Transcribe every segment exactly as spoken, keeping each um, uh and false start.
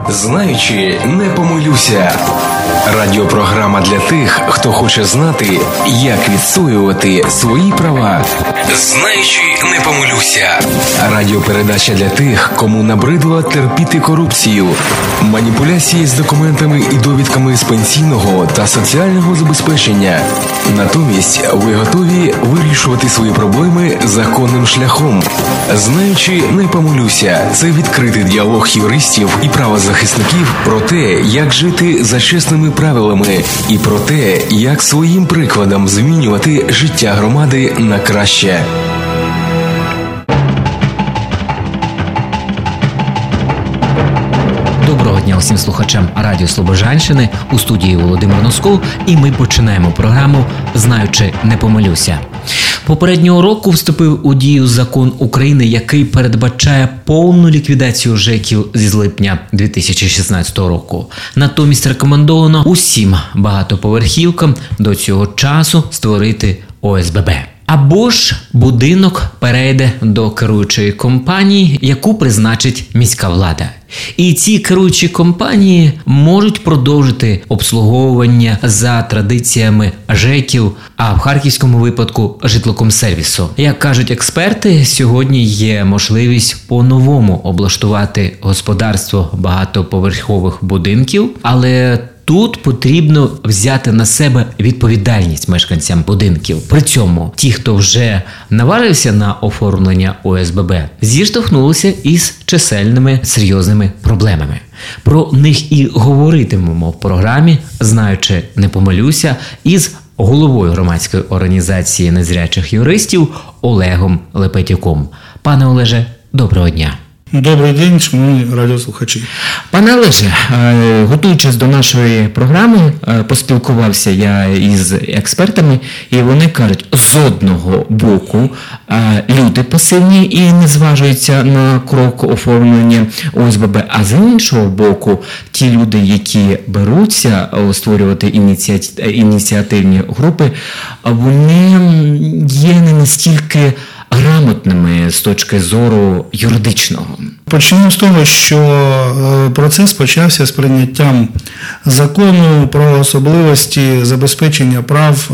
Знаючи, не помилюся. Радіопрограма для тих, хто хоче знати, як відстоювати свої права. Знаючи, не помилюся. Радіопередача для тих, кому набридло терпіти корупцію, маніпуляції з документами і довідками з пенсійного та соціального забезпечення. Натомість ви готові вирішувати свої проблеми законним шляхом. Знаючи, не помилюся. Це відкритий діалог юристів і правозахисників про те, як жити за чесними правилами і про те, як своїм прикладом змінювати життя громади на краще. Доброго дня усім слухачам Радіо Слобожанщини, у студії Володимир Носков, і ми починаємо програму «Знаючи, не помилюся». Попереднього року вступив у дію закон України, який передбачає повну ліквідацію ЖЕКів з липня дві тисячі шістнадцятого року. Натомість рекомендовано усім багатоповерхівкам до цього часу створити О С Б Б. Або ж будинок перейде до керуючої компанії, яку призначить міська влада. І ці керуючі компанії можуть продовжити обслуговування за традиціями ЖЕКів, а в харківському випадку житлокомсервісу. Як кажуть експерти, сьогодні є можливість по-новому облаштувати господарство багатоповерхових будинків, але тут потрібно взяти на себе відповідальність мешканцям будинків. При цьому ті, хто вже наважився на оформлення О С Б Б, зіштовхнулися із чисельними серйозними проблемами. Про них і говоритимемо в програмі «Знаючи, не помилюся» із головою громадської організації незрячих юристів Олегом Лепетюком. Пане Олеже, доброго дня. Добрий день, шановні радіослухачі. Пане Олеже, готуючись до нашої програми, поспілкувався я із експертами, і вони кажуть, з одного боку люди пасивні і не зважуються на крок оформлення О С Б Б, а з іншого боку, ті люди, які беруться створювати ініціатив, ініціативні групи, вони є не настільки грамотними з точки зору юридичного. Почнемо з того, що процес почався з прийняттям закону про особливості забезпечення прав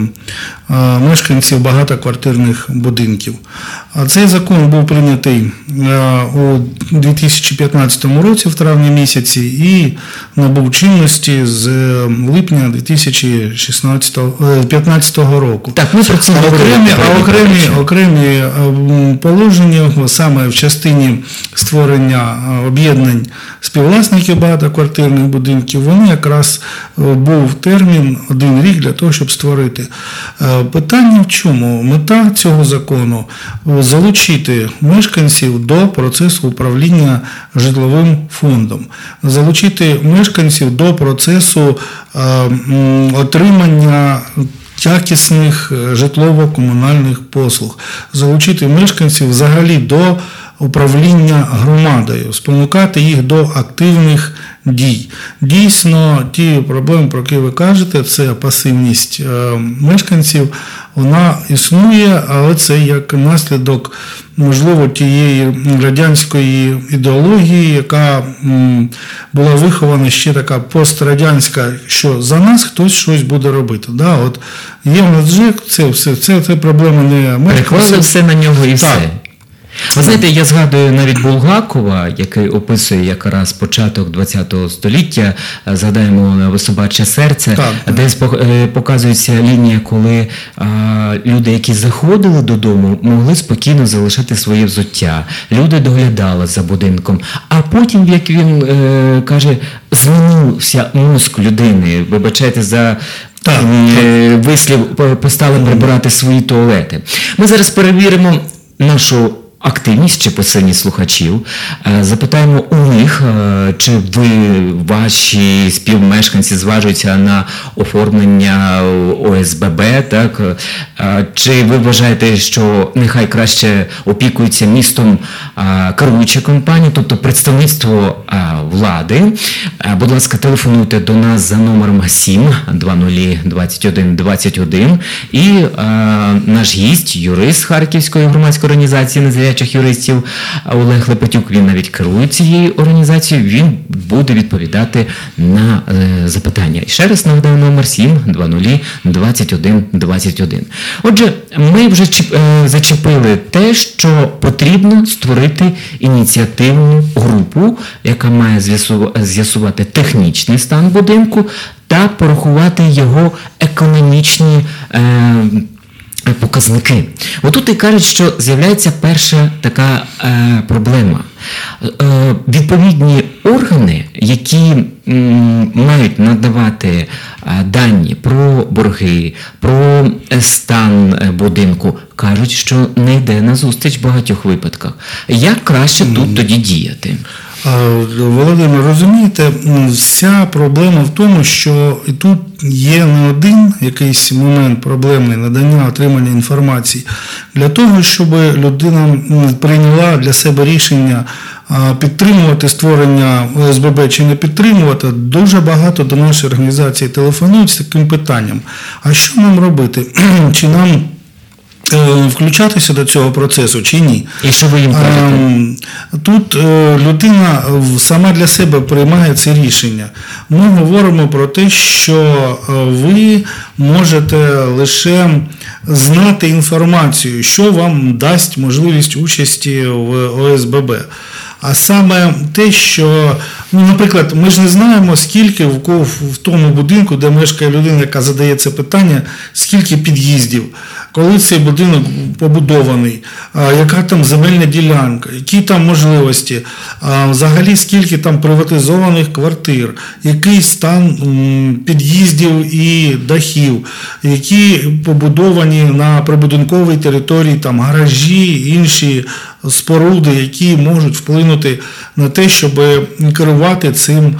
мешканців багатоквартирних будинків. Цей закон був прийнятий у дві тисячі п'ятнадцятому році в травні місяці і набув чинності з липня дві тисячі п'ятнадцятого року. Так, ми про це окремі, окремі, окремі положення саме в частині створення об'єднань співвласників багатоквартирних будинків, вони якраз був термін один рік для того, щоб створити. Питання в чому? Мета цього закону – залучити мешканців до процесу управління житловим фондом, залучити мешканців до процесу отримання якісних житлово-комунальних послуг, залучити мешканців взагалі до управління громадою, спонукати їх до активних дій. Дійсно, ті проблеми, про які ви кажете, це пасивність мешканців, вона існує, але це як наслідок, можливо, тієї радянської ідеології, яка була вихована ще така пострадянська, що за нас хтось щось буде робити. Да, от є в нас ЖЕК, це все, це, це проблема не мешканців. Переклали все на нього і так. все. Ви знаєте, я згадую навіть Булгакова, який описує якраз початок ХХ століття, згадаємо «Собаче серце», так, де показується лінія, коли а, люди, які заходили додому, могли спокійно залишити своє взуття. Люди доглядали за будинком. А потім, як він е, каже, змінився мозк людини, вибачайте за так, е, вислів, постали прибирати свої туалети. Ми зараз перевіримо нашу активність чи пасивність слухачів. Запитаємо у них, чи ви, ваші співмешканці зважуються на оформлення О С Б Б, так? Чи ви вважаєте, що нехай краще опікується містом керуюча компанія, тобто представництво влади? Будь ласка, телефонуйте до нас за номером сім два нуль двадцять один двадцять один, і наш гість, юрист Харківської громадської організації незрячих юристів Олег Лепетюк, він навіть керує цією організацією, він буде відповідати на е, запитання. І ще раз нагадаю, номер сім два нуль двадцять один двадцять один. Отже, ми вже чіп, е, зачепили те, що потрібно створити ініціативну групу, яка має з'ясувати технічний стан будинку та порахувати його економічні е, показники. Отут і кажуть, що з'являється перша така е, проблема. Е, відповідні органи, які м, мають надавати е, дані про борги, про стан будинку, кажуть, що не йде на зустріч в багатьох випадках. Як краще mm. тут тоді діяти? Володимир, розумієте, вся проблема в тому, що і тут є не один якийсь момент проблемний надання, отримання інформації. Для того, щоб людина прийняла для себе рішення підтримувати створення О С Б Б чи не підтримувати, дуже багато до нашої організації телефонують з таким питанням. А що нам робити? Чи нам включатися до цього процесу чи ні? І що ви їм кажете? Тут людина сама для себе приймає це рішення. Ми говоримо про те, що ви можете лише знати інформацію, що вам дасть можливість участі в О С Б Б. А саме те, що, ну, наприклад, ми ж не знаємо, скільки в, в тому будинку, де мешкає людина, яка задає це питання, скільки під'їздів, коли цей будинок побудований, яка там земельна ділянка, які там можливості, взагалі скільки там приватизованих квартир, який стан під'їздів і дахів, які побудовані на прибудинковій території, там гаражі, інші споруди, які можуть вплинути на те, щоб керувати цим,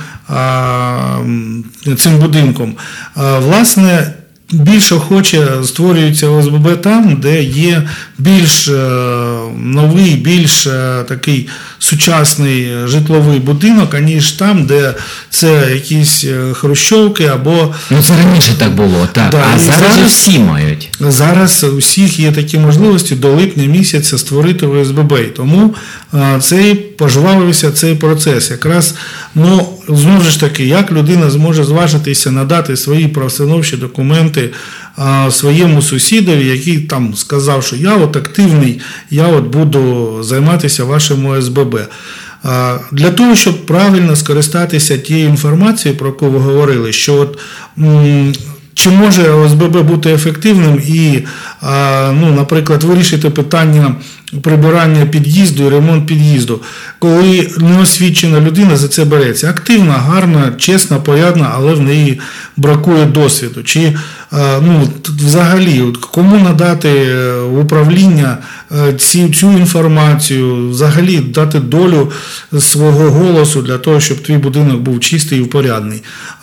цим будинком. Власне, більш охоче створюється О С Б Б там, де є більш новий, більш такий сучасний житловий будинок, аніж там, де це якісь хрущовки або... Ну це раніше так було, так. Да, а зараз, зараз всі мають. Зараз у всіх є такі можливості до липня місяця створити О С Б Б. Тому цей пожвавився цей процес. Якраз, ну, знову ж таки, як людина зможе зважитися надати свої правоустановчі документи а, своєму сусідові, який там сказав, що я от активний, я от буду займатися вашим О С Б Б. А, для того, щоб правильно скористатися тією інформацією, про яку ви говорили, що от м- чи може О С Б Б бути ефективним і, ну, наприклад, вирішити питання прибирання під'їзду і ремонт під'їзду, коли неосвічена людина за це береться. Активна, гарна, чесна, порядна, але в неї бракує досвіду. Чи, ну, взагалі, кому надати в управління ці, цю інформацію, взагалі дати долю свого голосу для того, щоб твій будинок був чистий і впорядний.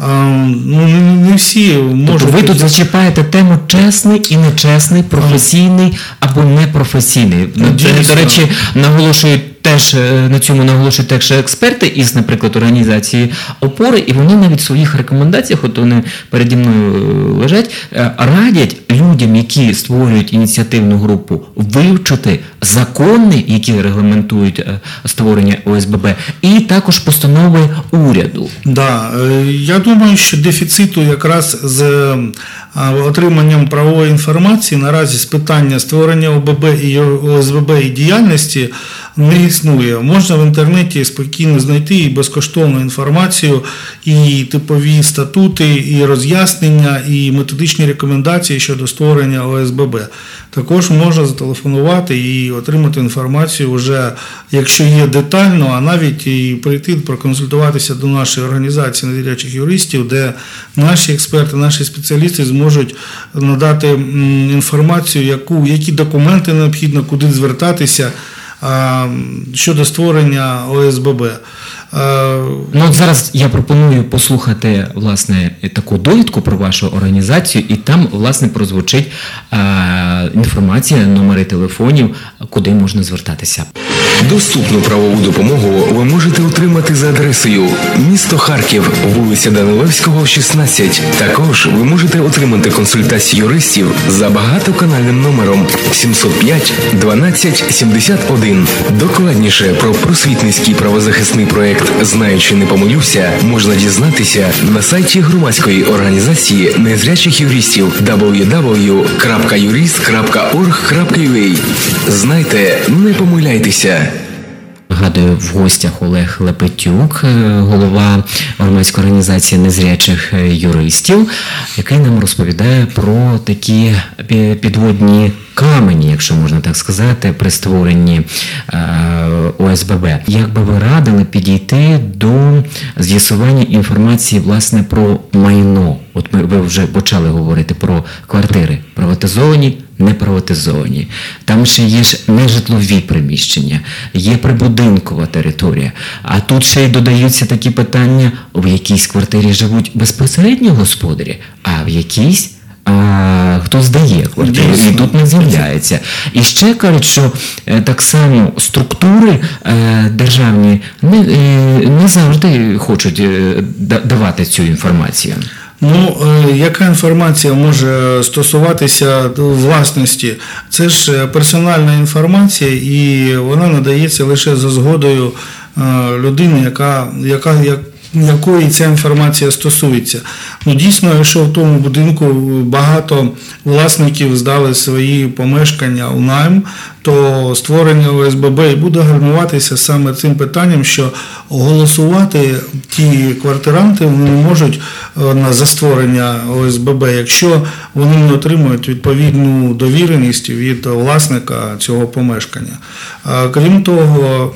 Ну, не всі можуть... Тобто ви тут зачіпаєте тему чесний і нечесний, професійний або непрофесійний. До речі, наголошують теж, на цьому наголошують теж експерти із, наприклад, організації «Опори», і вони навіть в своїх рекомендаціях, от вони переді мною лежать, радять людям, які створюють ініціативну групу, вивчити закони, які регламентують створення О С Б Б, і також постанови уряду. Да, я думаю, що дефіциту якраз з отриманням правової інформації наразі з питання створення О Б Б і О С Б Б і діяльності не існує. Можна в інтернеті спокійно знайти і безкоштовну інформацію, і типові статути, і роз'яснення, і методичні рекомендації щодо створення О С Б Б. Також можна зателефонувати і отримати інформацію вже, якщо є детально, а навіть і прийти проконсультуватися до нашої організації неділячих юристів, де наші експерти, наші спеціалісти зможуть надати інформацію, яку, які документи необхідно, куди звертатися щодо створення О С Б Б. Ну, от зараз я пропоную послухати, власне, таку довідку про вашу організацію, і там, власне, прозвучить е, інформація, номери телефонів, куди можна звертатися. Доступну правову допомогу ви можете отримати за адресою місто Харків, вулиця Данилевського, шістнадцять. Також ви можете отримати консультацію юристів за багатоканальним номером сімсот п'ять дванадцять сімдесят один. Докладніше про просвітницький правозахисний проект «Знаючи, не помилюся» можна дізнатися на сайті громадської організації незрячих юристів дабл ю дабл ю дабл ю крапка юрист крапка орг крапка ю а. Знайте, не помиляйтеся. Нагадую, в гостях Олег Лепетюк, голова громадської організації незрячих юристів, який нам розповідає про такі підводні камені, якщо можна так сказати, при створенні О С Б Б. Як би ви радили підійти до з'ясування інформації, власне, про майно? От ми ви вже почали говорити про квартири. Приватизовані, не приватизовані. Там ще є ж нежитлові приміщення, є прибудинкова територія. А тут ще й додаються такі питання, в якійсь квартирі живуть безпосередньо господарі, а в якійсь А, хто здає квартиру, і тут не з'являється. І ще кажуть, що е, так само структури е, державні не, е, не завжди хочуть е, давати цю інформацію. Ну, е, яка інформація може стосуватися власності? Це ж персональна інформація, і вона надається лише за згодою е, людини, яка, яка як якої ця інформація стосується. Ну, дійсно, якщо в тому будинку багато власників здали свої помешкання у найм, то створення О С Б Б і буде гальмуватися саме цим питанням, що голосувати ті квартиранти вони не можуть за створення О С Б Б, якщо вони не отримують відповідну довіреність від власника цього помешкання. Крім того,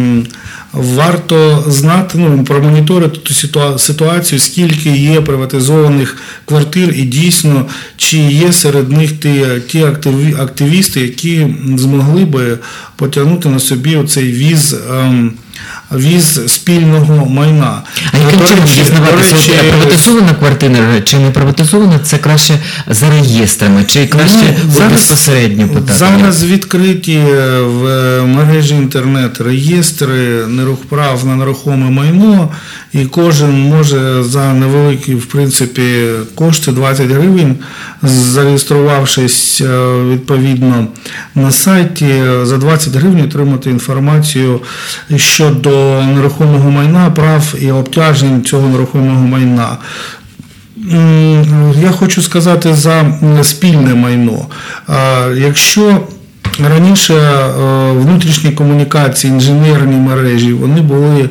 варто знати, ну, промоніторити ту ситуацію, скільки є приватизованих квартир і дійсно, чи є серед них ті, ті активісти, які змогли би потягнути на собі оцей віз, ем, віз спільного майна. А яким чином дізнаватися, приватизована квартира чи не приватизована, це краще за реєстрами, чи краще ну, зараз, безпосередньо питати? Зараз відкриті в мережі інтернет реєстри прав на нерухоме майно, і кожен може за невеликі, в принципі, кошти двадцять гривень, зареєструвавшись відповідно на сайті, за двадцять гривень отримати інформацію щодо нерухомого майна, прав і обтяжень цього нерухомого майна. Я хочу сказати за спільне майно. Якщо раніше внутрішні комунікації, інженерні мережі, вони були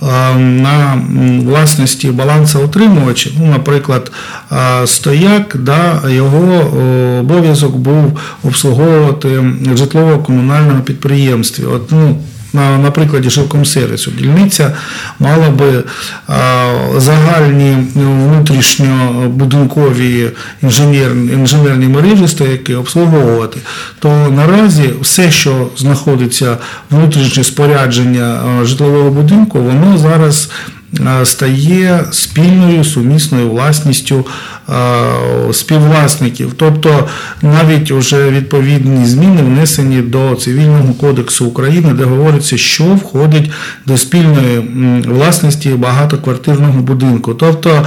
на власності балансоутримувача, ну, наприклад, стояк, да, його обов'язок був обслуговувати житлово-комунального підприємства. От, ну, На, на прикладі жилкомсервісу. Дільниця мала би а, загальні внутрішньобудинкові інженер, інженерні мережі стояки обслуговувати. То наразі все, що знаходиться внутрішнє спорядження а, житлового будинку, воно зараз стає спільною сумісною власністю співвласників. Тобто навіть вже відповідні зміни внесені до Цивільного кодексу України, де говориться, що входить до спільної власності багатоквартирного будинку. Тобто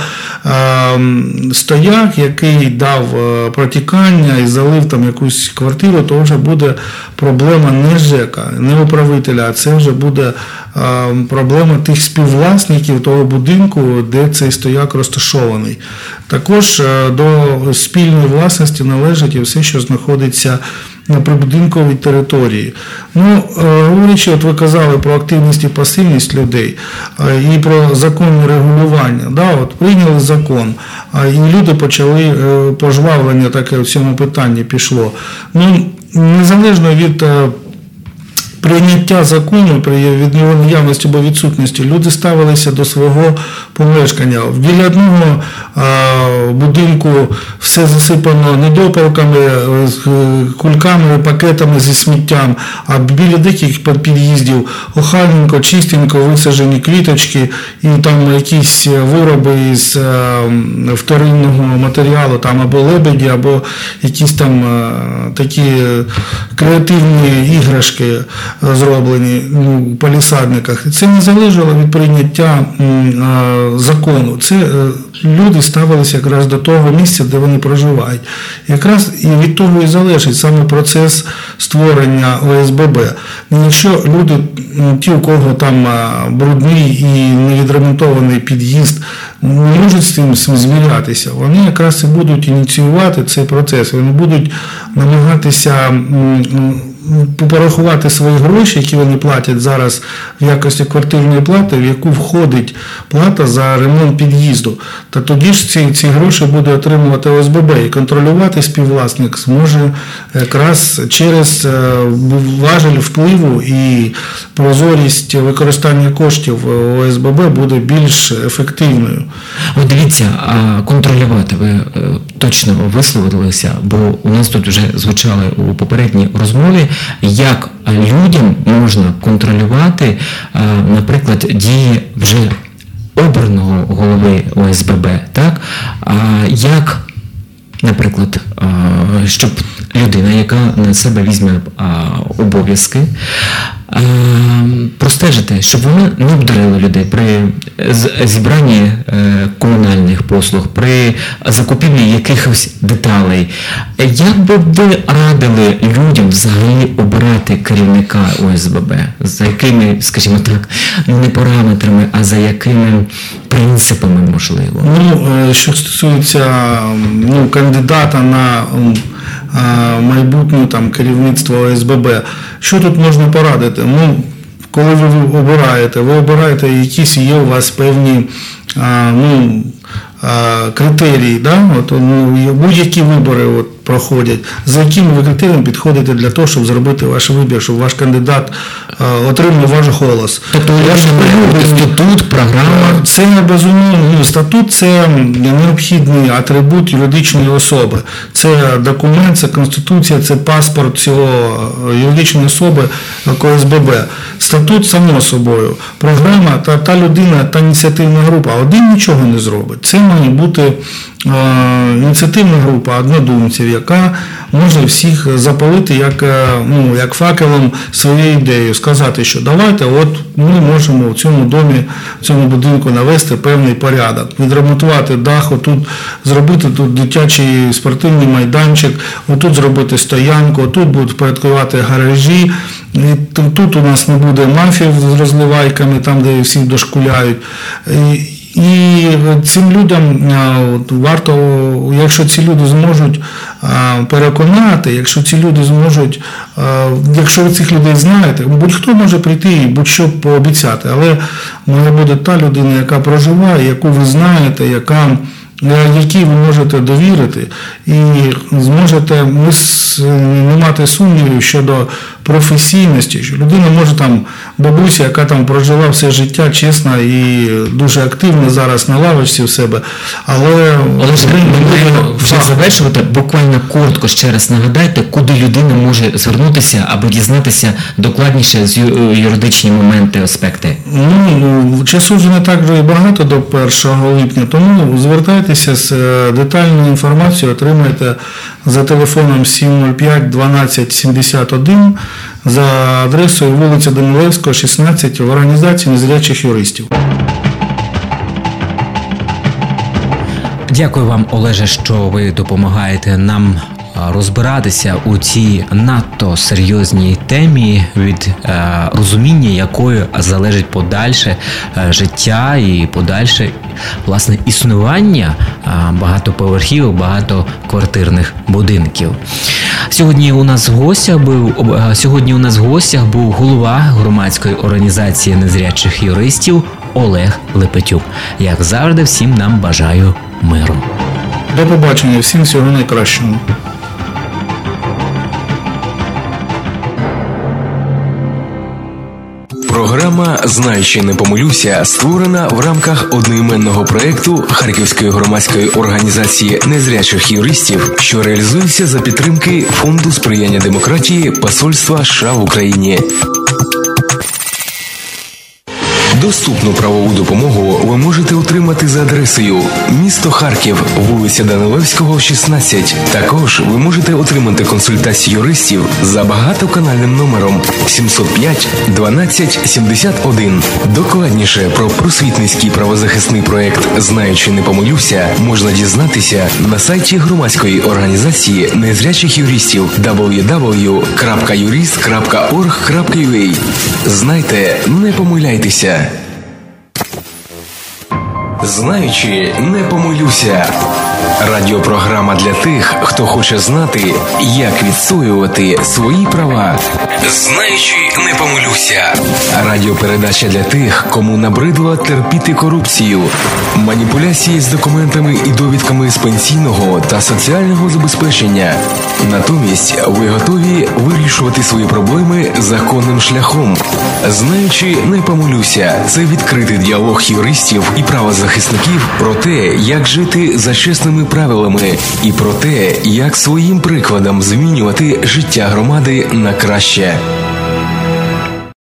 стояк, який дав протікання і залив там якусь квартиру, то вже буде проблема не ЖЕКа, не управителя, а це вже буде проблема тих співвласників того будинку, де цей стояк розташований. Також до спільної власності належить і все, що знаходиться на прибудинковій території. Ну, говорячи, от ви казали про активність і пасивність людей і про законне регулювання. Да, от прийняли закон, і люди почали, пожвавлення таке в цьому питанні пішло. Ну, незалежно від прийняття закону, від його наявності або відсутності, люди ставилися до свого помешкання. Біля одного будинку все засипано недопалками, кульками, пакетами зі сміттям, а біля деяких під'їздів охайненько, чистенько висаджені квіточки і там якісь вироби із вторинного матеріалу, там або лебеді, або якісь там такі креативні іграшки. зроблені у палісадниках. Це не залежало від прийняття закону. Це люди ставилися якраз до того місця, де вони проживають. Якраз і від того і залежить саме процес створення О С Б Б. Якщо люди, ті, у кого там брудний і невідремонтований під'їзд, не можуть з цим звірятися, вони якраз і будуть ініціювати цей процес, вони будуть намагатися порахувати свої гроші, які вони платять зараз в якості квартирної плати, в яку входить плата за ремонт під'їзду. Та тоді ж ці, ці гроші буде отримувати О С Б Б, і контролювати співвласник зможе якраз через важель впливу, і прозорість використання коштів О С Б Б буде більш ефективною. От дивіться, контролювати ви точно висловилися, бо у нас тут вже звучали у попередній розмові, як людям можна контролювати, наприклад, дії вже обраного голови О С Б Б, так? Як, наприклад, щоб людина, яка на себе візьме обов'язки, простежити, щоб вони не обдурили людей при зібранні комунальних послуг, при закупівлі якихось деталей. Як би ви радили людям взагалі обирати керівника О С Б Б? За якими, скажімо так, не параметрами, а за якими принципами, можливо? Ну, що стосується ну, кандидата на майбутнє там керівництво О С Б Б, що тут можна порадити? Ну, коли ви обираєте, ви обираєте якісь є у вас певні ну, критерії, да? От, ну, будь-які вибори от, проходять, за якими ви критеріями підходите для того, щоб зробити ваш вибір, щоб ваш кандидат отримав ваш голос. Тобто статут, програма? Це не безумовно. Ну, статут – це необхідний атрибут юридичної особи. Це документ, це конституція, це паспорт цього юридичної особи О С Б Б. Статут само собою. Програма та, та людина, та ініціативна група один нічого не зробить. Це має бути е, ініціативна група однодумців, яка може всіх запалити як, ну, як факелом своєю ідеєю, сказати, що давайте, от ми можемо в цьому домі, в цьому будинку навести певний порядок, відремонтувати дах, отут зробити тут дитячий спортивний майданчик, отут зробити стоянку, отут будуть впорядкувати гаражі, і тут у нас не буде мафів з розливайками, там, де всі дошкуляють. І цим людям варто, якщо ці люди зможуть переконати, якщо ці люди зможуть, якщо ви цих людей знаєте, будь-хто може прийти і будь-що пообіцяти, але має бути та людина, яка проживає, яку ви знаєте, яка, якій ви можете довірити і зможете не мати сумнівів щодо професійності, що людина може там, бабуся, яка там прожила все життя чесно і дуже активно зараз на лавочці в себе, але... Але ж ми маємо вже завершувати, буквально коротко ще раз нагадайте, куди людина може звернутися, аби дізнатися докладніше з юридичні моменти, аспекти. Ну, часу вже не так вже і багато до першого липня, тому звертайтеся з детальною інформацією, отримайте за телефоном сім нуль п'ять дванадцять сімдесят один, за адресою вулиця Данилевського, шістнадцять, в організації незрячих юристів. Дякую вам, Олеже, що ви допомагаєте нам розбиратися у цій надто серйозній темі, від е, розуміння якої залежить подальше е, життя і подальше, власне, існування е, багатоповерхівок, багатоквартирних будинків. Сьогодні у нас в гостях був е, сьогодні у нас в гостях був голова громадської організації незрячих юристів Олег Лепетюк. Як завжди, всім нам бажаю миру. До побачення, всім всього найкращого. Програма «Знай, чи не помилюся» створена в рамках одноіменного проєкту Харківської громадської організації незрячих юристів, що реалізується за підтримки Фонду сприяння демократії Посольства США в Україні. Доступну правову допомогу ви можете отримати за адресою місто Харків, вулиця Данилевського, шістнадцять. Також ви можете отримати консультацію юристів за багатоканальним номером сімсот п'ять дванадцять сімдесят один. Докладніше про просвітницький правозахисний проект «Знаючи, не помилюся» можна дізнатися на сайті громадської організації незрячих юристів дабл ю дабл ю дабл ю крапка юрист крапка орг крапка ю а. Знайте, не помиляйтеся. Знаючи, не помилюся. Радіопрограма для тих, хто хоче знати, як відстоювати свої права. Знаючи, не помилюся. Радіопередача для тих, кому набридло терпіти корупцію, маніпуляції з документами і довідками з пенсійного та соціального забезпечення. Натомість ви готові вирішувати свої проблеми законним шляхом. Знаючи, не помилюся. Це відкритий діалог юристів і правозахисників про те, як жити за чесними правилами і про те, як своїм прикладом змінювати життя громади на краще.